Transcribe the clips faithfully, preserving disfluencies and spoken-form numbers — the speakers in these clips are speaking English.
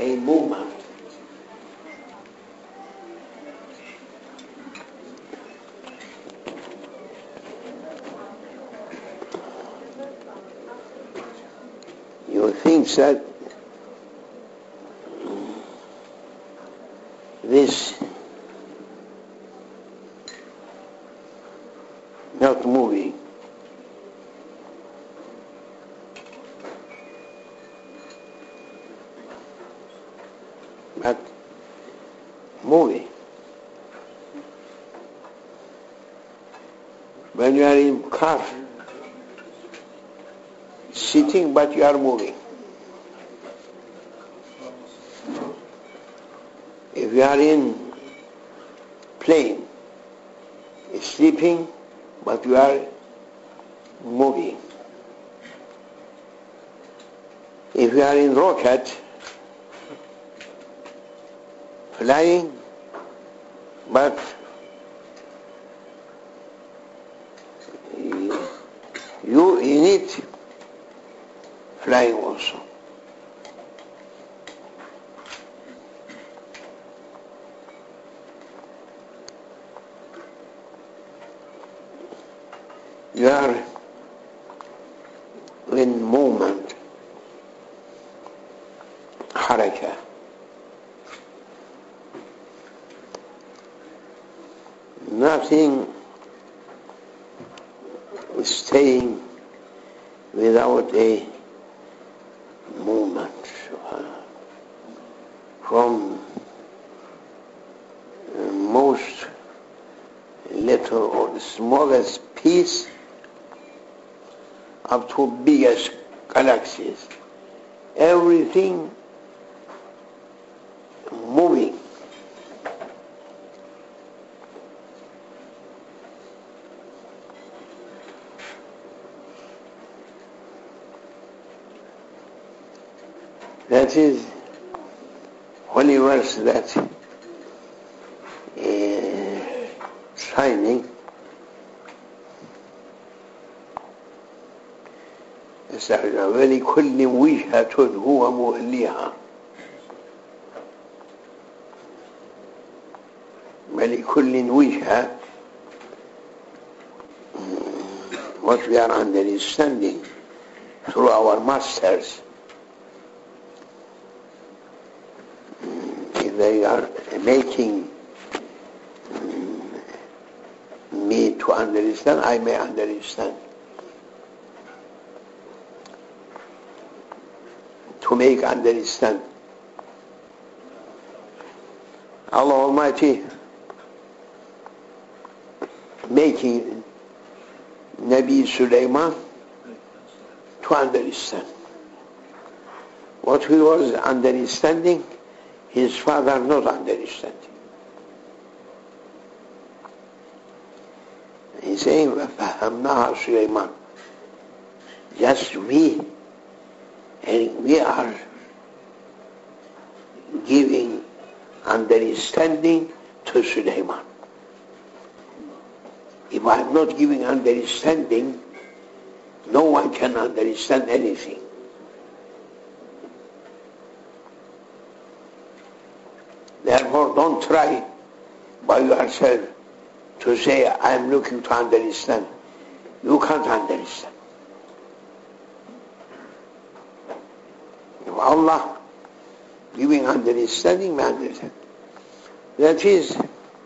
a movement. You think that this not moving, but moving. When you are in car, sitting but you are moving. If you are in plane, sleeping but you are moving. If you are in rocket, flying, but you in it flying also. You are in movement, حركة. Nothing is staying without a movement. From the most little or the smallest piece up to biggest galaxies. Everything moving. That is holy verse that uh, shining ولكل وجهة هو موليها ولكل وجهة. What we are understanding through our masters, if they are making me to understand, I may understand. To make understand. Allah Almighty making Nabi Sulaiman to understand. What he was understanding, his father not understanding. He's saying, فَفَهَمْنَاهَا Sulaiman. Just we, and we are giving understanding to Sulaiman. If I am not giving understanding, no one can understand anything. Therefore, don't try by yourself to say, I am looking to understand. You can't understand. If Allah giving understanding, we understand. That is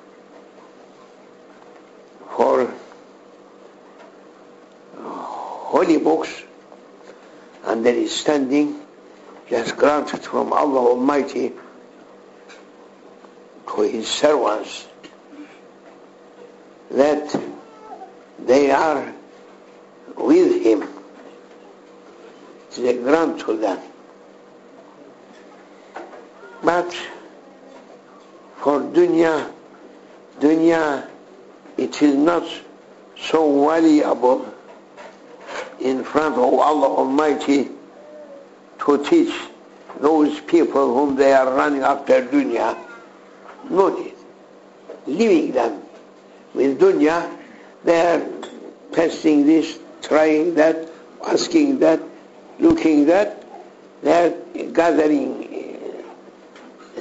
for holy books, understanding just granted from Allah Almighty to His servants, that they are with Him. It is a grant to them. But for dunya, dunya, it is not so valuable in front of Allah Almighty to teach those people whom they are running after dunya. No need. Leaving them with dunya, they are testing this, trying that, asking that, looking that, they are gathering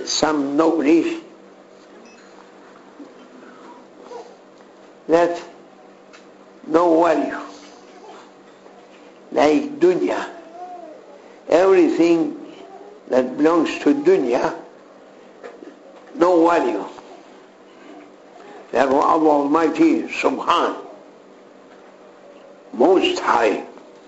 some knowledge that no value, like dunya. Everything that belongs to dunya, no value. Therefore Allah Almighty, Subhan, Most High,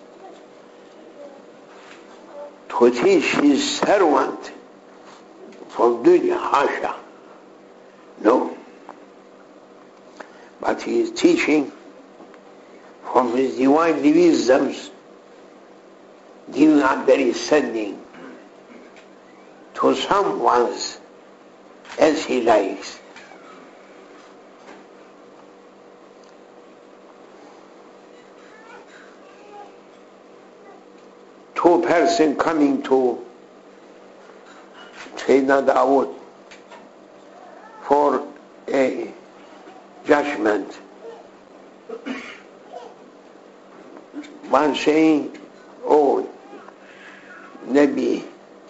to teach His servant from dunya, hasha, no. But He is teaching from His divine wisdoms, giving understanding to someone as He likes. Two person coming to Sayyidina Dawood for a judgment. One saying, oh, Nabi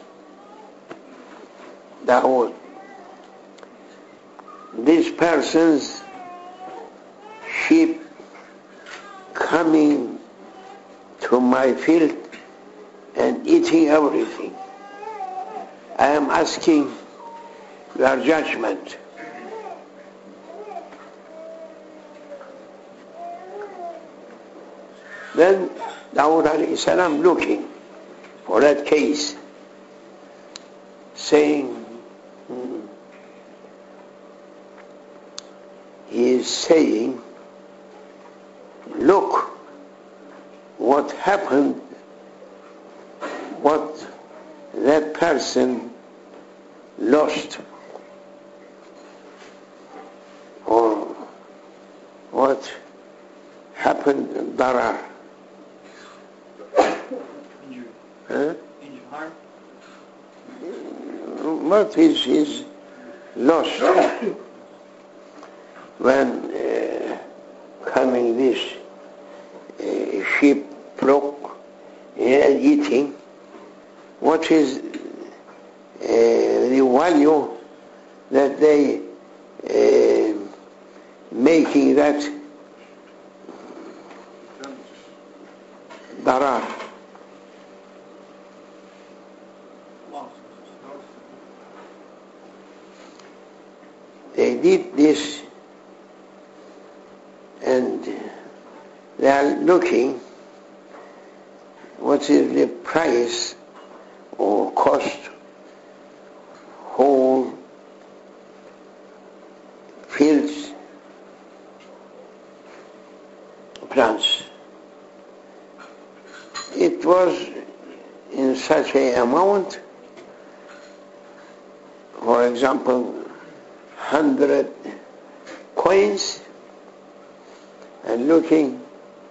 Dawood, this person's sheep coming to my field and eating everything. I am asking your judgment. Then Dawood alayhi salam looking for that case, saying, hmm, he is saying, look what happened, what that person lost, or what happened in darar. Injury. Huh? Injury. Harm? What is is lost when uh, coming this uh, sheep flock and eating? What is uh, the value that they uh, making that darar? They did this and they are looking what is the price or cost whole fields, plants. It was in such an amount, for example, hundred coins, and looking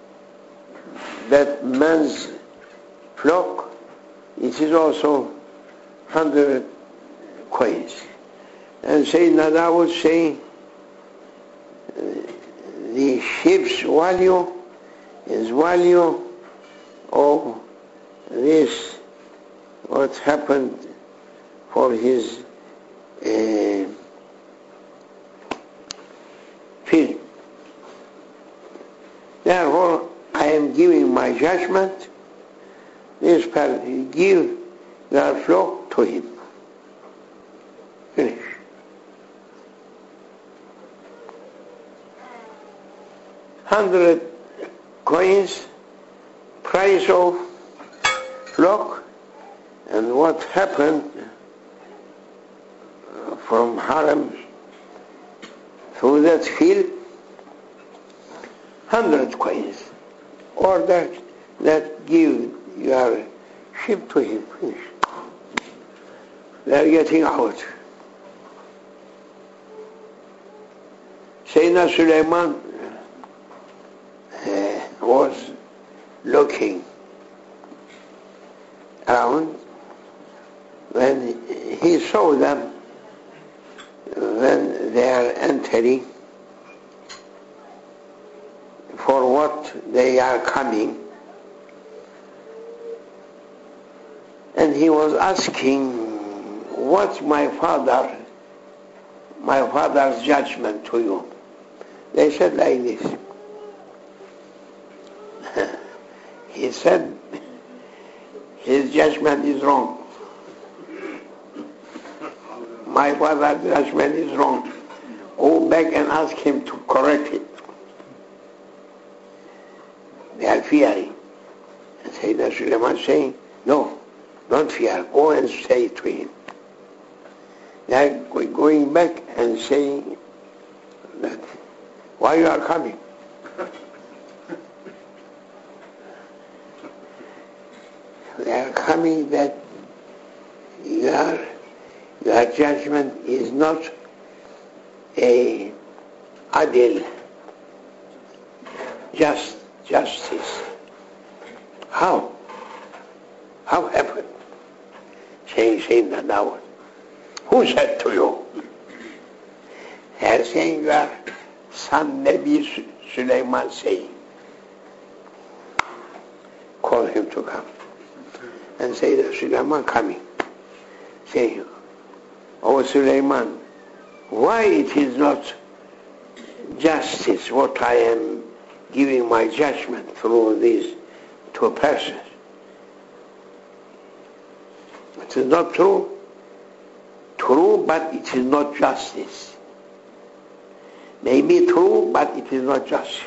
that man's flock, it is also hundred coins. And Sayyidina Dawood saying the sheep's value is value of this, what happened for his uh, field. Therefore, I am giving my judgment. This person, give your flock to him. Finish. Hundred coins, price of flock, and what happened from Haram through that field, hundred coins. Or that, that give your sheep to him. Finish. They are getting out. Sayyidina Sulaiman uh, was looking around when he saw them when they are entering for what they are coming, and he was asking what's my father, my father's judgment to you? They said like this. He said, his judgment is wrong. My father's judgment is wrong. Go back and ask him to correct it. They are fearing. And Sayyidina Sulaiman saying, no, don't fear, go and say it to him. They are going back and saying that, why you are coming? They are coming that your, your judgment is not a adil, just justice. How? How happened? Saying, saying that now. Who said to you? They are saying your son Nabi Sulaiman saying. Call him to come. And say that Sulaiman coming. Saying, oh Sulaiman, why it is not justice what I am giving my judgment through these two persons? It is not true. True, but it is not justice. Maybe true, but it is not justice.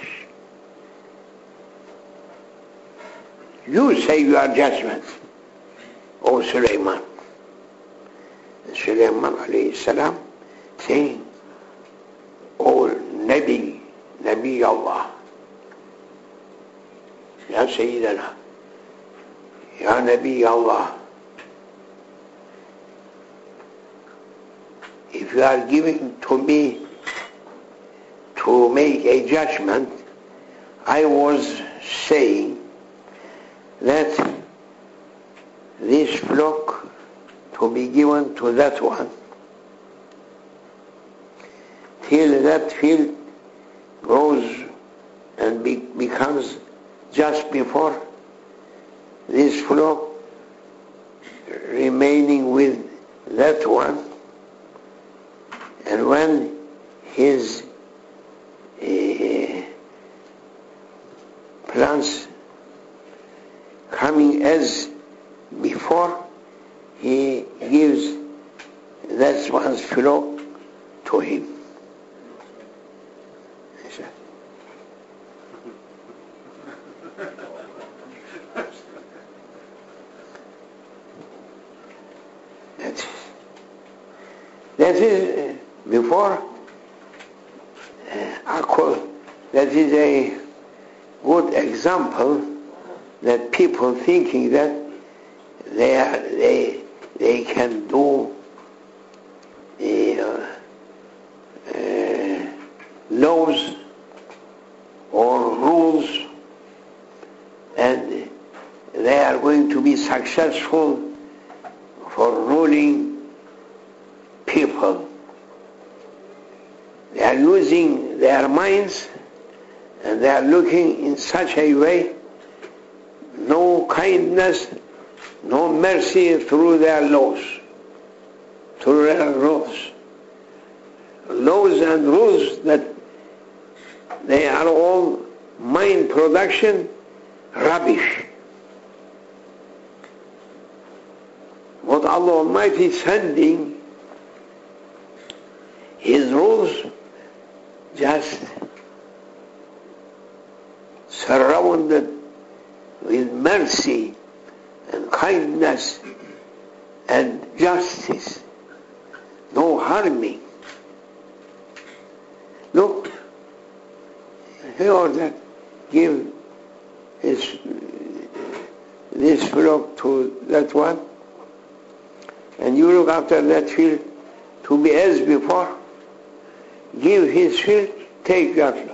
You say your judgment, O Sulaiman. Sulaiman alayhi salam saying, O Nabi, Nabi Allah, Ya Sayyidana, Ya Nabi Allah, if you are giving to me to make a judgment, I was saying that this flock to be given to that one till that field grows and be, becomes just before this flock remaining with that one, and when his uh, plants coming as before, he gives that one's flock to him. That is, that is before uh, I call, that is a good example that people thinking that they are, they they can do uh, uh, laws or rules, and they are going to be successful for ruling people. They are using their minds and they are looking in such a way, no kindness, no mercy through their laws, through their rules. Laws and rules that they are all mind production, rubbish. What Allah Almighty is sending, His rules just surrounded with mercy and kindness and justice, no harming. Look, he ordered, give his, this flock to that one, and you look after that field to be as before, give his field, take that flock.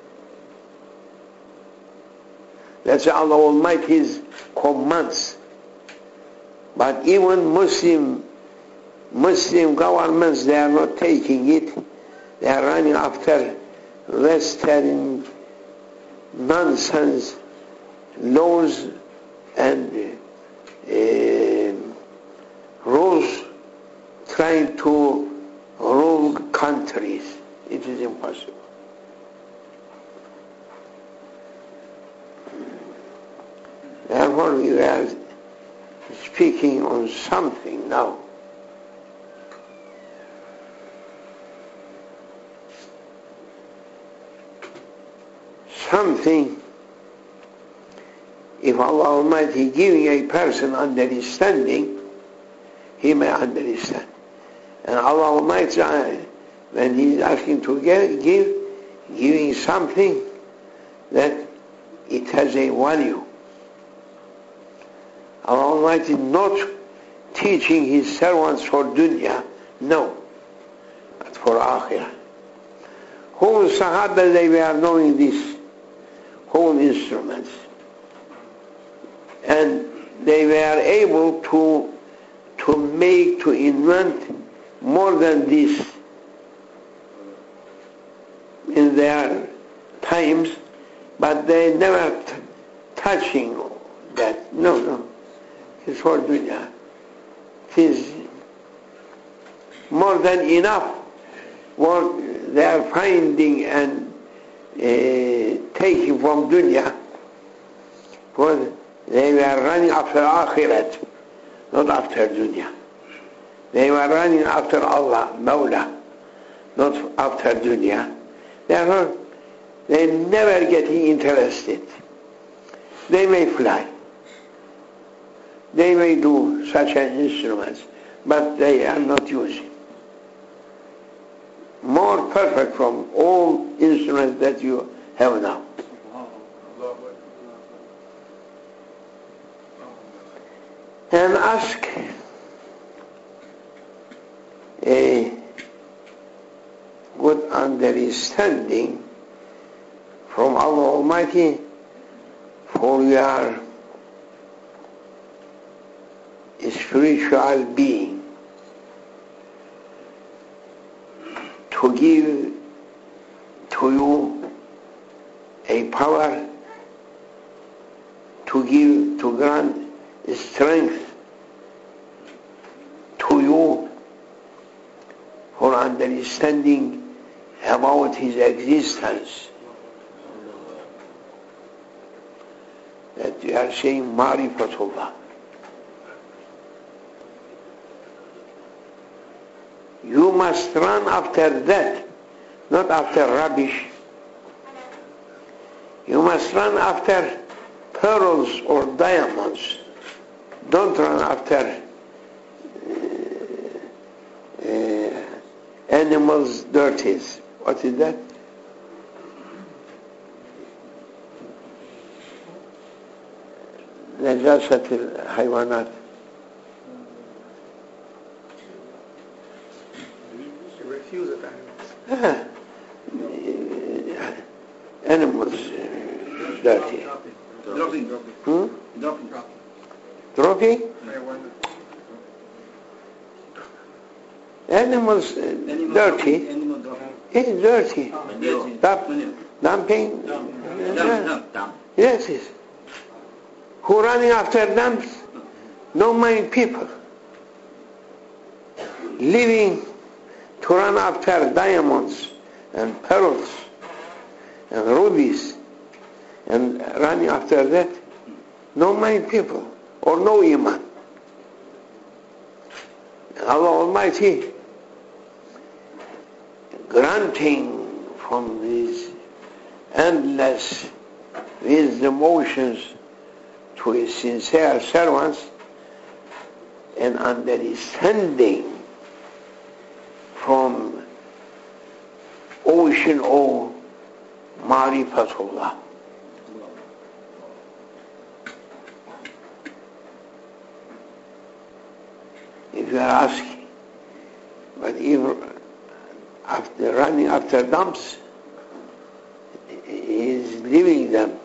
That's Allah Almighty's commands. But even Muslim Muslim governments, they are not taking it. They are running after Western nonsense laws and uh, rules able to rule countries. It is impossible. Therefore, we are speaking on something now. Something, if Allah Almighty giving a person understanding, he may understand. And Allah Almighty, when He is asking to give, give, giving something that it has a value. Allah Almighty not teaching His servants for dunya, no, but for akhirah. Whole Sahaba, they were knowing this, whole instruments. And they were able to, to make, to invent more than this in their times, but they never t- touching that. No, no. It's for dunya. It is more than enough what they are finding and uh, taking from dunya, because they were running after akhirat, not after dunya. They were running after Allah, Mawla, not after dunya. Therefore, they never getting interested. They may fly. They may do such an instruments, but they are not using. More perfect from all instruments that you have now. And ask a good understanding from Allah Almighty for your spiritual being, to give to you a power, to give, to grant strength to you for understanding about His existence. That you are saying Marifatullah. You must run after that, not after rubbish. You must run after pearls or diamonds. Don't run after uh, uh, animals' dirties. What is that? نجاسة الحيوانات. Refuse of animals. Ah, uh, animals uh, dirty. Dropping. Hmm? Dropping. Dropping? Animals uh, Animal dirty. dropping, Animal dropping. It's dirty. Dirty. Dump, dumping. Dump, Uh, dump, dump. Yes, yes. Who running after dumps? No many people. Living to run after diamonds and pearls and rubies and running after that. No many people or no iman. Allah Almighty granting from these endless wisdom oceans to His sincere servants an understanding from ocean of Marifatullah. If you are asking, but if after running after dumps, he is leaving them.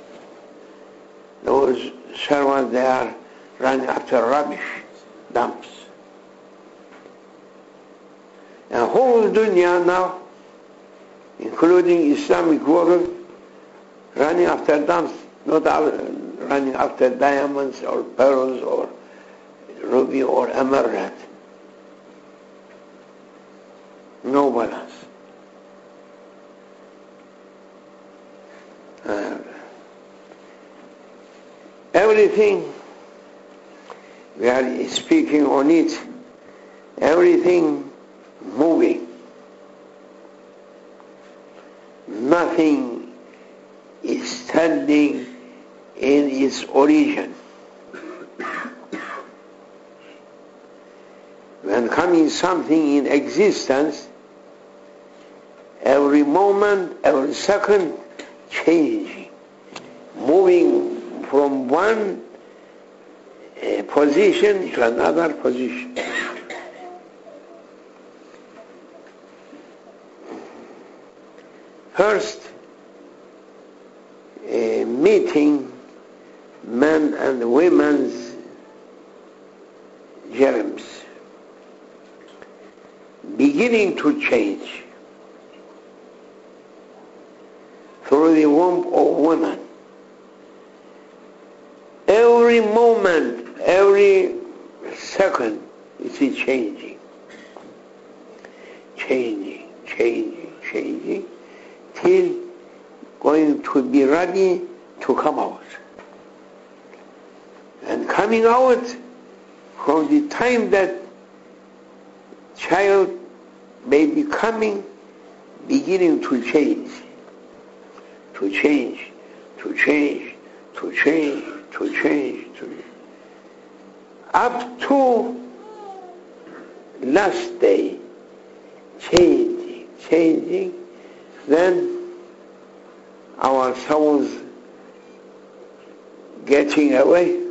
Those servants, they are running after rubbish, dumps. And whole dunya now, including Islamic world, running after dumps, not running after diamonds or pearls or ruby or emerald. no balance. Uh, everything, we are speaking on it, everything moving. Nothing is standing in its origin. When coming something in existence, every moment, every second, changing, moving from one uh, position to another position. First, uh, meeting men and women's germs, beginning to change through the womb of woman. Every moment, every second, it's changing, changing, changing, changing, till going to be ready to come out. And coming out from the time that child may be coming, beginning to change, to change, to change, to change, to change, to change, up to last day, changing, changing, then our souls getting away,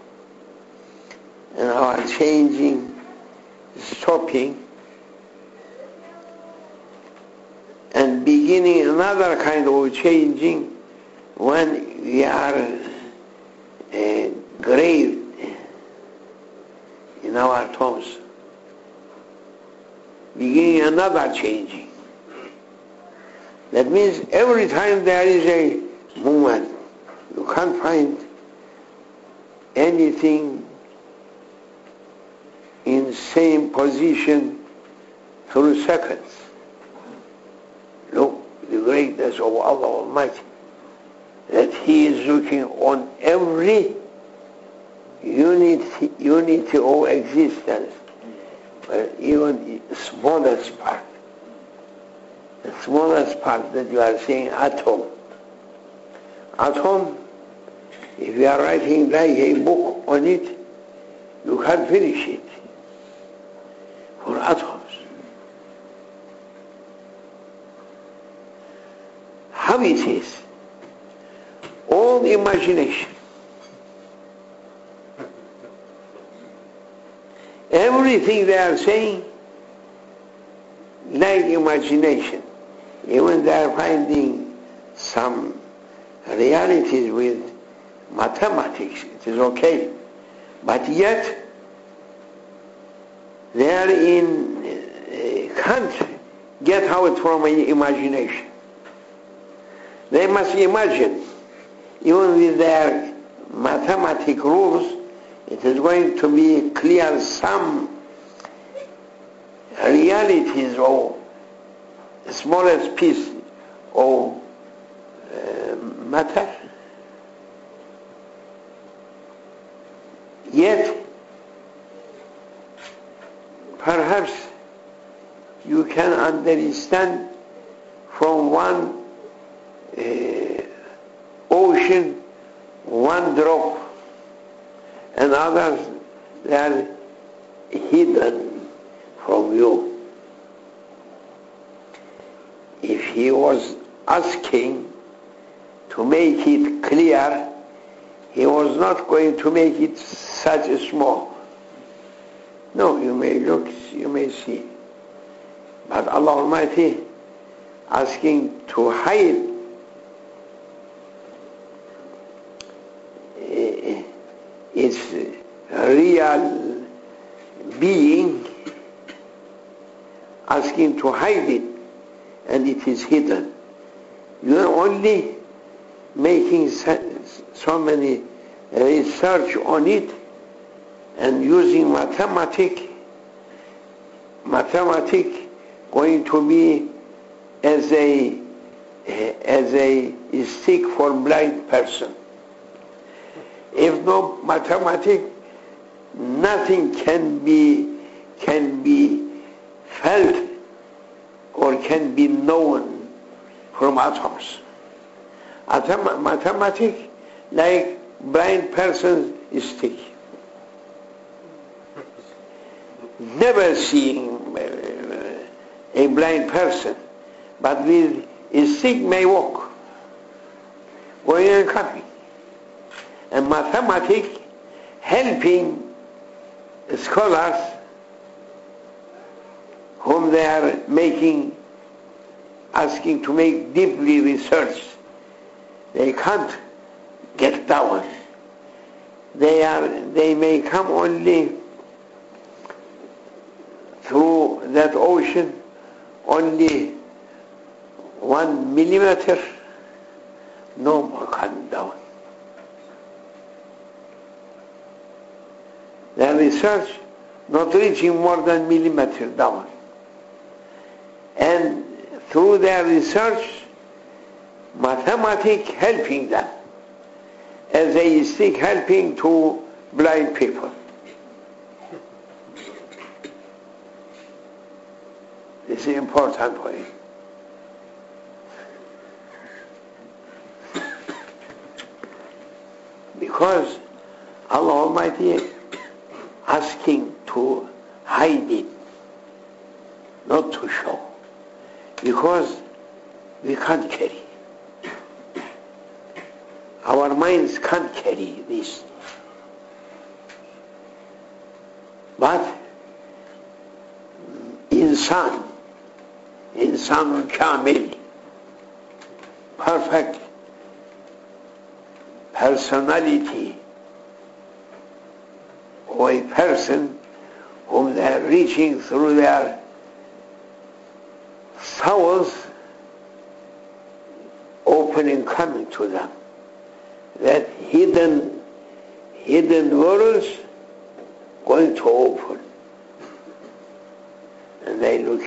and our changing, stopping, and beginning another kind of changing when we are uh, graved in our tombs. Beginning another changing. That means every time there is a movement, you can't find anything in same position through seconds. Look, the greatness of Allah Almighty, that He is looking on every unity, unity of existence, but even the smallest part. The smallest part that you are saying, atom. Atom, if you are writing like a book on it, you can't finish it. For atoms. How it is? All imagination. Everything they are saying, like imagination. Even they are finding some realities with mathematics, it is okay. But yet, they are in, uh, can't get out from imagination. They must imagine, even with their mathematical rules, it is going to be clear some realities of the smallest piece of uh, matter. Yet, perhaps you can understand from one uh, ocean, one drop, and others, they are hidden from you. If he was asking to make it clear, he was not going to make it such small. No, you may look, you may see. But Allah Almighty asking to hide uh, its real being, asking to hide it, and it is hidden. You are only making so many research on it and using mathematics, mathematics going to be as a as a stick for blind person. If no mathematics, nothing can be can be felt or can be known from atoms. Atom, mathematics, like blind person's stick. Never seeing a blind person, but with a stick may walk, going and coming. And mathematics helping scholars whom they are making, asking to make deeply research. They can't get down. They are, they may come only through that ocean only one millimeter, no more come down. Their research not reaching more than millimeter down. And through their research, mathematics helping them, as they stick helping to blind people. This is an important point. Because Allah Almighty asking to hide it, not to show. Because we can't carry. Our minds can't carry this. But insan, insan kamil, perfect personality of a person whom they are reaching through their souls, opening, coming to them. That hidden, hidden worlds going to open. And they look.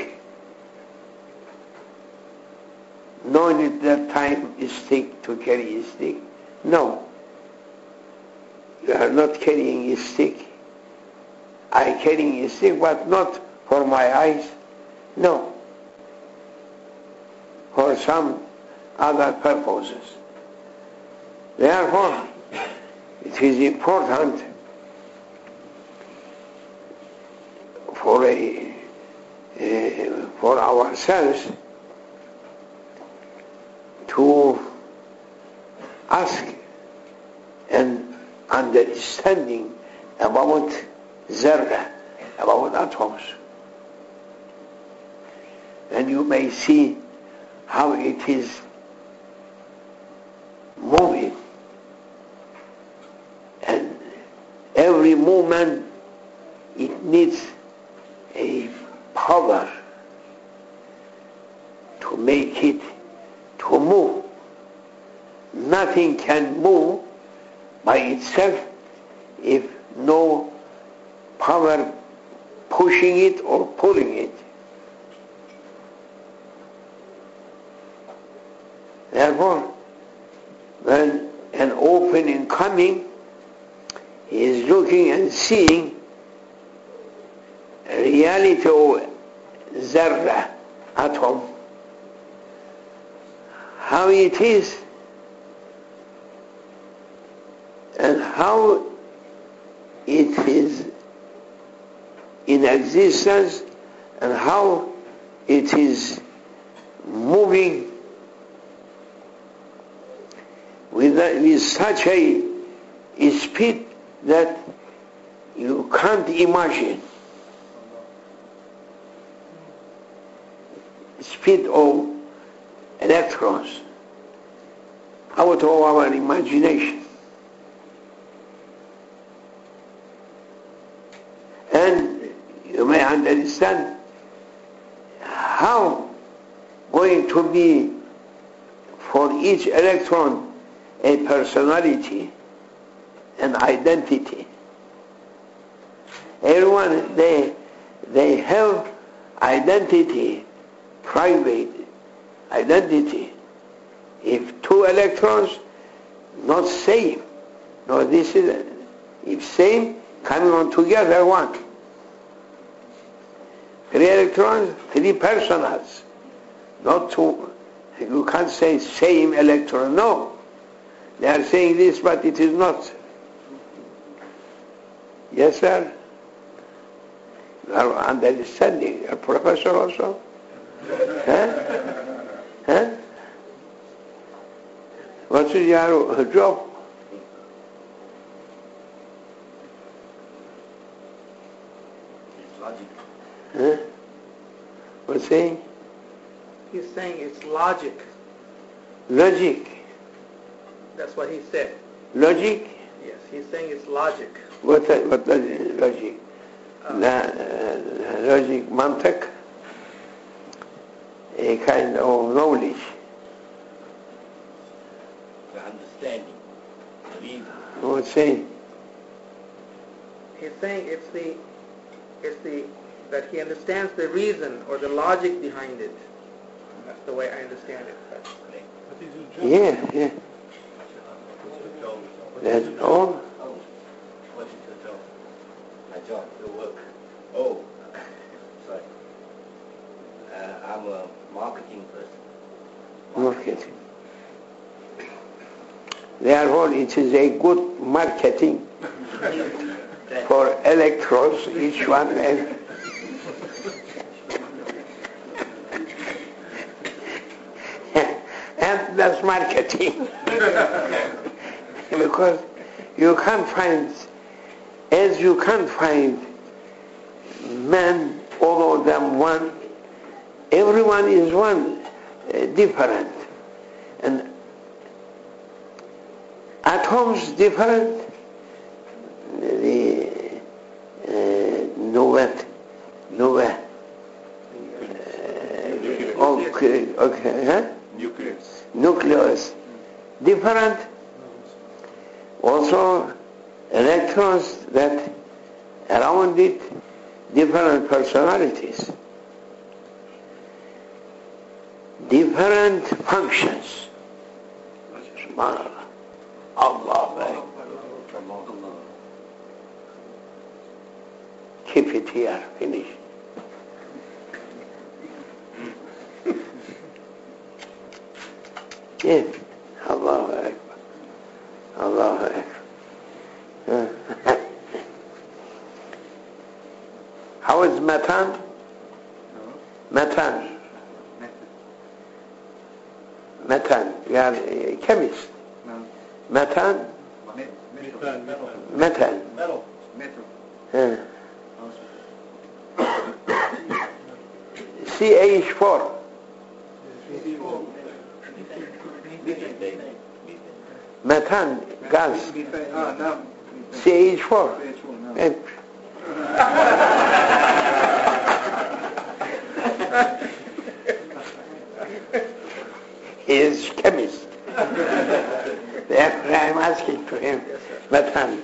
No need that time is stick to carry a stick. No. You are not carrying a stick. I carrying a stick, but not for my eyes. No. For some other purposes. Therefore, it is important for a, uh, for ourselves to ask and understanding about zarra, about atoms. And you may see how it is moving. And every movement, it needs a power to make it to move. Nothing can move by itself if no power pushing it or pulling it. Therefore, when an opening coming, he is looking and seeing reality of zarra, atom, how it is and how it is in existence and how it is moving with, with such a, a speed that you can't imagine. Speed of electrons out of our imagination. And you may understand how going to be for each electron a personality, an identity. Everyone, they, they have identity private identity. If two electrons, not same. No, this is, if same, coming on together, one. Three electrons, three personals. Not two. You can't say same electron, no. They are saying this, but it is not. Yes, sir? You are understanding. You are professor also? Huh? Huh? What is your job? It's logic. Huh? What's saying? He's saying it's logic. Logic. That's what he said. Logic? Yes, he's saying it's logic. What, what is logic? Uh, La, uh, logic, mantak, a kind of knowledge. The understanding, the reason. What's saying? He's saying it's the, it's the, that he understands the reason or the logic behind it. That's the way I understand it. That's Yeah, yeah. That's all. Oh, what is your job? My job, your work. Oh, sorry. Uh, I'm a marketing person. Marketing. Therefore, it is a good marketing for electrons, each one. And and that's marketing. Because you can't find, as you can't find men, all of them one, everyone is one, uh, different. And atoms different, the uh, Novet, Novet, uh, okay, okay, huh? Nucleus. Nucleus, different. Also, electrons that around it, different personalities, different functions. SubhanAllah. Allah. Keep it here, finish. Yes. Allahu Akbar. Allahu Akbar. How is methane? Methane. Methane. You are a chemist. Methane? Methane. Metal. Uh. C H four. Methane gas. C H four. He is chemist. Therefore I am asking to him, methane.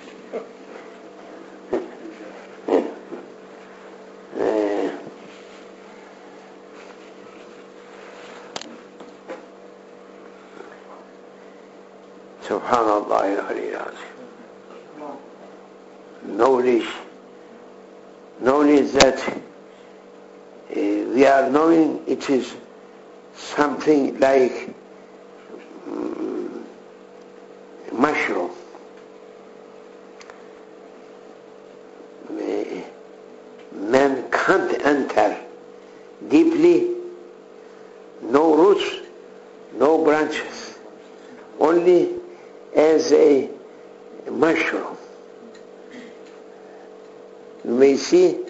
Subhanallah, knowledge, knowledge that uh, we are knowing it is something like um, mushroom. Man can't enter deeply, no roots, no branches, only as a mushroom. You may see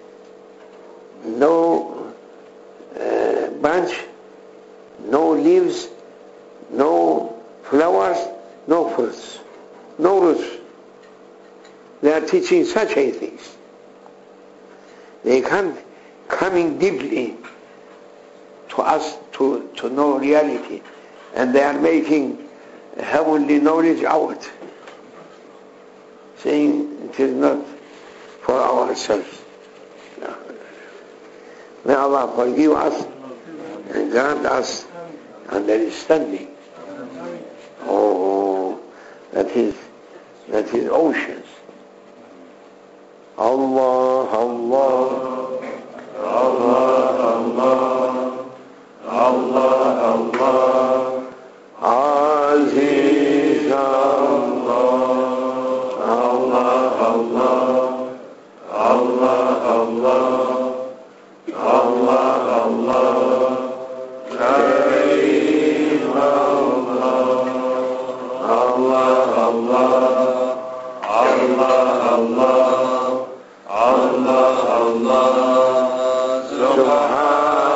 no uh, branch, no leaves, no flowers, no fruits, no roots. They are teaching such a things. They can't coming deeply to us to, to know reality, and they are making heavenly knowledge out, saying it is not for ourselves. May Allah forgive us and grant us understanding. Oh, that is, that is oceans. Allah, Allah, Allah, Allah, Allah, Allah, Aziz Allah, Allah, Allah, Allah, Allah, Allah, Allah, Kareem Allah, Allah, Allah, Allah, Allah, Allah, Allah, Subhanallah,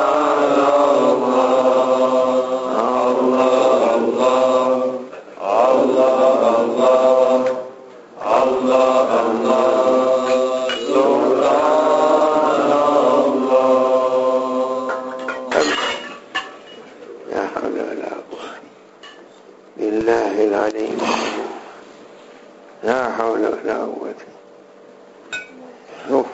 Allah, Allah, Allah, Allah, Allah, لا حول ولا قوة بالله العلي العظيم لا حول ولا قوة. شوف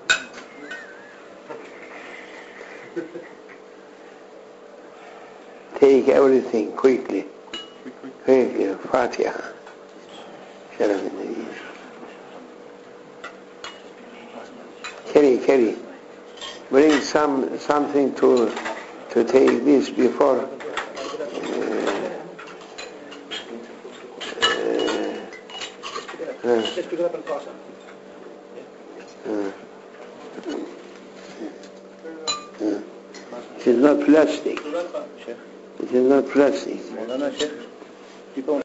take everything quickly quickly Fatiha شرف النبي. carry carry bring some something to to take this before uh, uh, uh, uh. It is not plastic. It is not plastic.